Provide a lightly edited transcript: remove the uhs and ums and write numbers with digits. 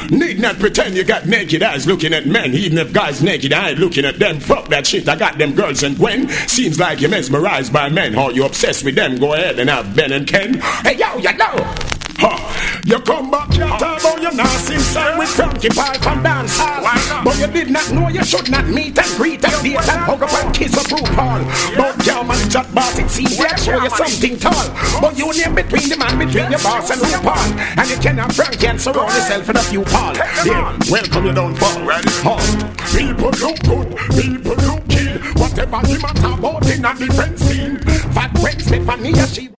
Need not pretend you got naked eyes looking at men. Even if guys naked eyed looking at them. Fuck that shit, I got them girls and Gwen. Seems like you're mesmerized by men. Or you obsessed with them. Go ahead and have Ben and Ken. Hey yo, you know. You come back here, about your nasty inside with Frankie Pie from dance hall. But you did not know you should not meet and greet and date and hug up and kiss a RuPaul. But your man chat boss, it's easy to show you something tall. But you name between the man between your boss and RuPaul. And you cannot Frankie and surround yourself in a few Paul. Yeah, welcome you down fall. People look good, people look keen. Whatever you matter about in a different scene. Fat Gwen Stephanie, she